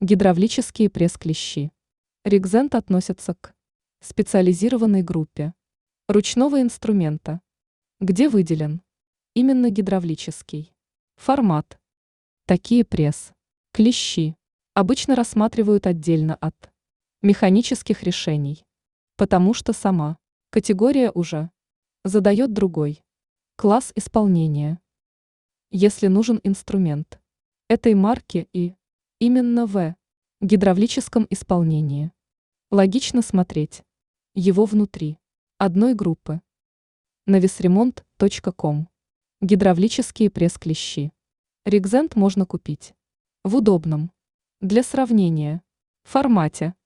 Гидравлические пресс-клещи. Регзент относится к специализированной группе ручного инструмента, где выделен именно гидравлический формат. Такие пресс-клещи обычно рассматривают отдельно от механических решений, потому что сама категория уже задает другой класс исполнения. Если нужен инструмент этой марки и именно в гидравлическом исполнении, логично смотреть его внутри одной группы. Navisremont.com. Гидравлические пресс-клещи. Регзент можно купить в удобном для сравнения формате